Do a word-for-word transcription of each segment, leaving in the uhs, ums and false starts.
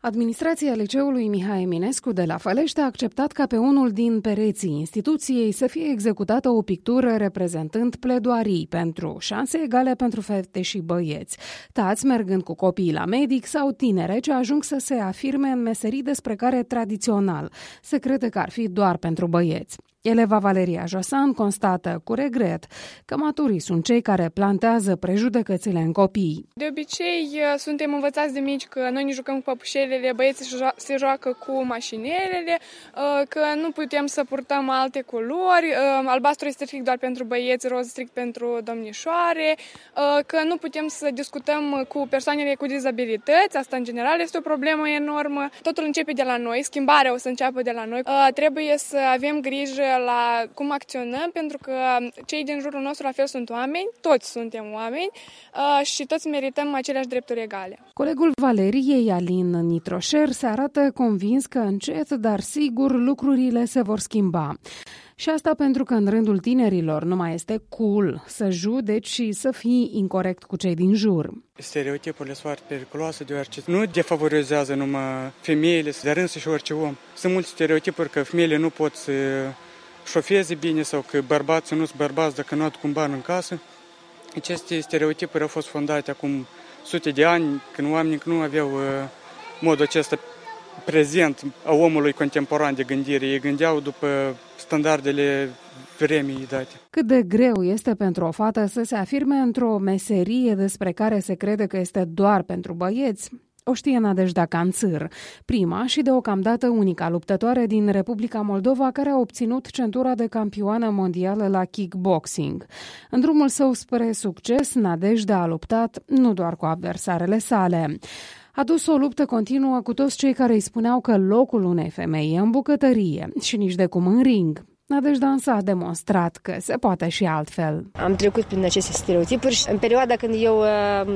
Administrația liceului Mihai Eminescu de la Fălești a acceptat ca pe unul din pereții instituției să fie executată o pictură reprezentând pledoarii pentru șanse egale pentru fete și băieți, tați mergând cu copiii la medic sau tinere ce ajung să se afirme în meserii despre care tradițional se crede că ar fi doar pentru băieți. Eleva Valeria Josan constată cu regret că maturii sunt cei care plantează prejudecățile în copii. De obicei, suntem învățați de mici că noi ne jucăm cu păpușelele, băieții se joacă cu mașinelele, că nu putem să purtăm alte culori, albastru este strict doar pentru băieți, roz strict pentru domnișoare, că nu putem să discutăm cu persoanele cu dizabilități, asta în general este o problemă enormă. Totul începe de la noi, schimbarea o să înceapă de la noi. Trebuie să avem grijă la cum acționăm, pentru că cei din jurul nostru la fel sunt oameni, toți suntem oameni și toți merităm aceleași drepturi egale. Colegul Valeriei, Alin Nitroșer, se arată convins că încet, dar sigur, lucrurile se vor schimba. Și asta pentru că în rândul tinerilor nu mai este cool să judeci și să fii incorect cu cei din jur. Stereotipurile sunt foarte periculoase, deoarece nu defavorizează numai femeile, dar însă și orice om. Sunt multe stereotipuri că femeile nu pot să șofeze bine sau că bărbații nu sunt bărbați dacă nu au cu bani în casă. Aceste stereotipuri au fost fondate acum sute de ani, când oamenii nu aveau modul acesta prezent a omului contemporan de gândire. Ei gândeau după standardele vremii date. Cât de greu este pentru o fată să se afirme într-o meserie despre care se crede că este doar pentru băieți? O știe Nadejda Canțâr, prima și deocamdată unica luptătoare din Republica Moldova care a obținut centura de campioană mondială la kickboxing. În drumul său spre succes, Nadejda a luptat nu doar cu adversarele sale. A dus o luptă continuă cu toți cei care îi spuneau că locul unei femei e în bucătărie și nici de cum în ring. Nadejda însă a demonstrat că se poate și altfel. Am trecut prin aceste stereotipuri și în perioada când eu uh,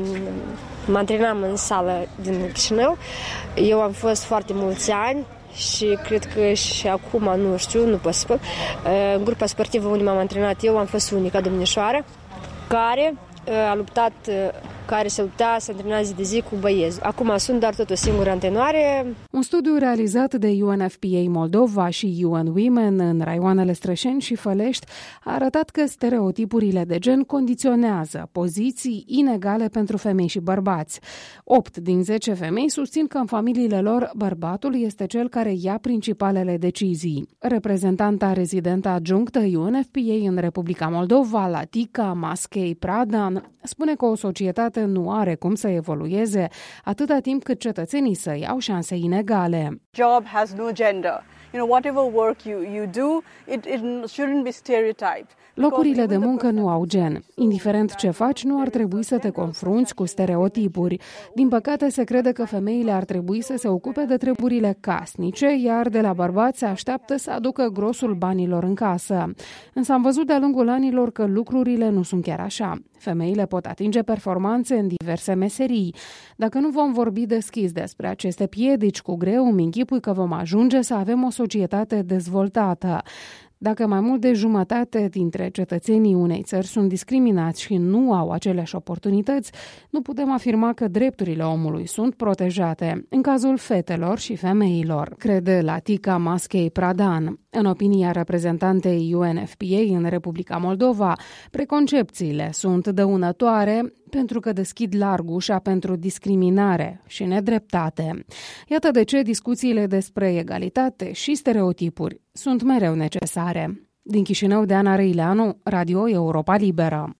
mă antrenam în sală din Chișinău, eu am fost foarte mulți ani și cred că și acum, nu știu, nu pot să spun, uh, în grupa sportivă unde m-am antrenat eu am fost unica domnișoară care uh, a luptat, uh, care se lupta să antreneze zi de zi cu băieți. Acum sunt doar tot o singură antrenoare. Un studiu realizat de U N F P A Moldova și U N Women în raioanele Strășeni și Fălești a arătat că stereotipurile de gen condiționează poziții inegale pentru femei și bărbați. opt din zece femei susțin că în familiile lor bărbatul este cel care ia principalele decizii. Reprezentanta rezidentă adjunctă U N F P A în Republica Moldova, Latica Maskei Pradan, spune că o societate nu are cum să evolueze atâta timp cât cetățenii săi au șanse inegale. Job has no gender. You know, whatever work you, you do, it, it shouldn't be stereotyped. Locurile de muncă nu au gen. Indiferent ce faci, nu ar trebui să te confrunți cu stereotipuri. Din păcate, se crede că femeile ar trebui să se ocupe de treburile casnice, iar de la bărbați se așteaptă să aducă grosul banilor în casă. Însă am văzut de-a lungul anilor că lucrurile nu sunt chiar așa. Femeile pot atinge performanțe în diverse meserii. Dacă nu vom vorbi deschis despre aceste piedici cu greu, îmi închipui că vom ajunge să avem o societate dezvoltată. Dacă mai mult de jumătate dintre cetățenii unei țări sunt discriminați și nu au aceleași oportunități, nu putem afirma că drepturile omului sunt protejate, în cazul fetelor și femeilor, crede Latica Maskei Pradan. În opinia reprezentantei U N F P A în Republica Moldova, preconcepțiile sunt dăunătoare pentru că deschid larg ușa pentru discriminare și nedreptate. Iată de ce discuțiile despre egalitate și stereotipuri sunt mereu necesare. Din Chișinău, Deana Răileanu, Radio Europa Liberă.